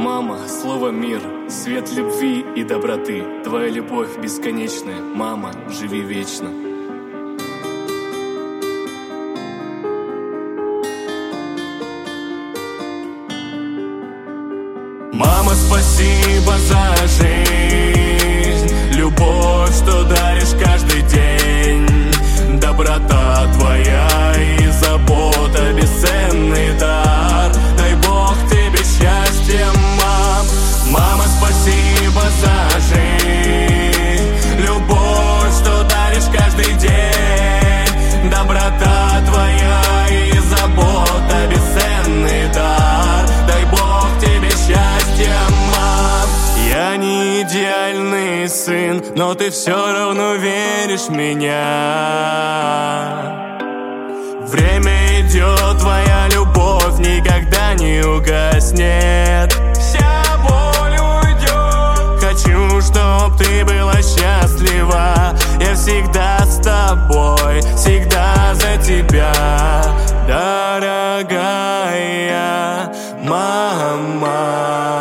Мама, слово мир, свет любви и доброты. Твоя любовь бесконечная, мама, живи вечно. Мама, спасибо за жизнь, любовь, что даришь каждый день. Доброта твоя и забота, бесценный дар. Дай Бог тебе счастья, мам. Мама, спасибо за жизнь, любовь, что даришь каждый день. Доброта твоя и забота, бесценный дар. Дай Бог тебе счастья, мам. Я не идеальный сын, но ты все равно веришь в меня. Время идет, твоя любовь никогда не угаснет. Вся боль уйдет. Хочу, чтоб ты была счастлива. Я всегда с тобой, всегда за тебя, дорогая мама.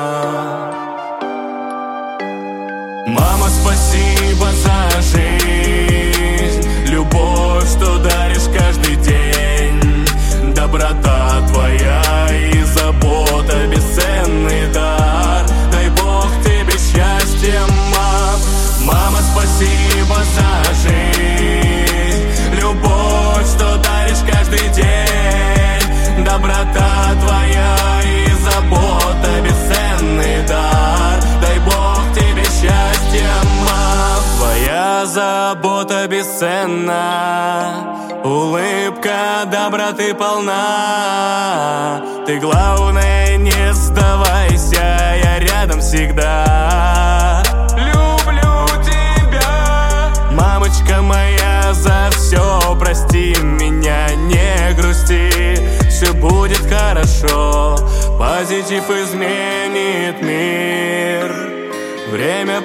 Мама, спасибо за жизнь, любовь, что даришь каждый день. Доброта твоя и забота, бесценный дар. Дай Бог тебе счастья, мам. Мама, спасибо за жизнь, любовь, что даришь каждый день. Доброта твоя и забота, бесценный дар. Дай Бог тебе счастья, мам. Твоя забота бесценна, улыбка доброты полна. Ты, главное, не сдавайся, я рядом всегда. Люблю тебя, мамочка моя, за все прости меня, не грусти, все будет хорошо. Позитив изменит мир, время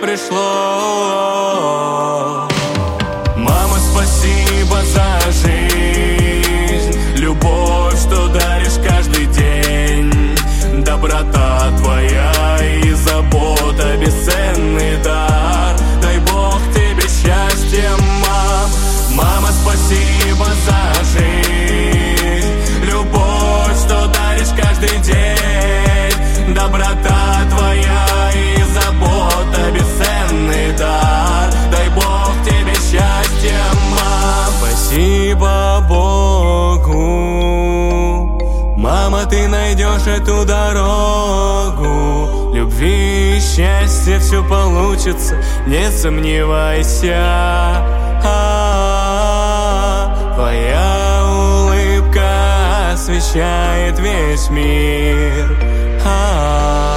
пришло. Мама, спасибо за жизнь, любовь, что даришь каждый день. Доброта твоя и забота, бесценный дар. Дай Бог тебе счастья, мам. Мама, спасибо за жизнь, любовь, что даришь каждый день. Доброта твоя и забота, бесценный дар. Дай Бог тебе счастья, мам. Спасибо Богу, мама, ты найдешь эту дорогу. Любви и счастья все получится, не сомневайся. Твоя улыбка освещает весь мир.